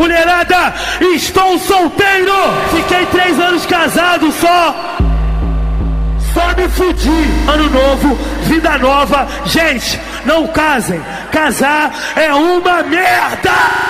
Mulherada, estou solteiro. Fiquei 3 anos casado só me fudi. Ano novo, vida nova. Gente, não casem. Casar é uma merda.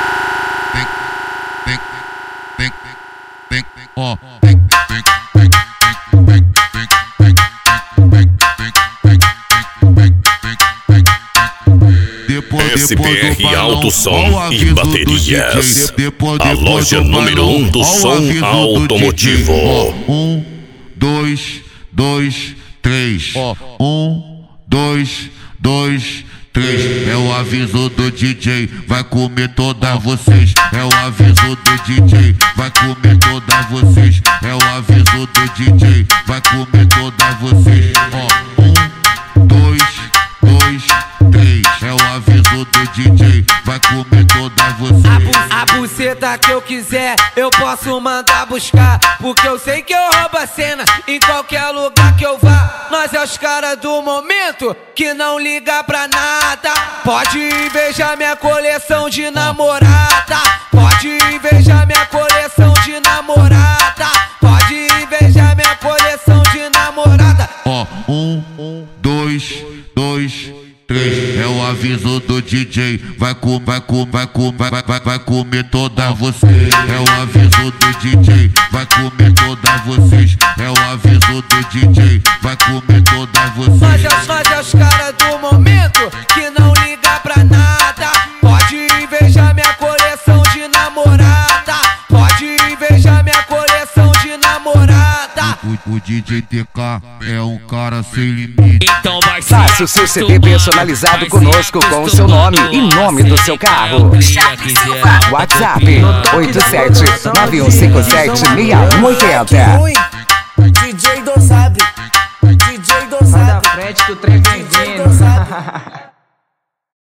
SPR Alto Som e Baterias, a loja número 1 do som automotivo. 1, 2, 3. 1, 2, 3. É o aviso do DJ, vai comer todas vocês. É o aviso do DJ, vai comer todas vocês. É o aviso do DJ, vai comer todas vocês. 1, 2, 3. É o aviso do DJ, vai comer todas vocês. A buceta que eu quiser, eu posso mandar buscar, porque eu sei que eu roubo a cena em qualquer lugar que eu vá. Nós é os caras do momento que não liga pra nada. Pode invejar minha coleção de namorada. Pode invejar minha coleção de namorada. Pode invejar minha coleção de namorada. 1, 2, 3. É o aviso do DJ, vai comer todas vocês. É o aviso do DJ, vai comer todas vocês. É o aviso do DJ, vai comer todas vocês. Nós é os caras do momento que não liga pra nada. Pode invejar minha coleção de namorada. Pode invejar minha coleção de namorada. O DJ TK é um cara sem limite. Então vai ser. Faça o seu CD personalizado conosco com o seu nome e nome do seu carro. WhatsApp 8791576180. DJ do Sabe. Sai da frente que o trem vem vindo.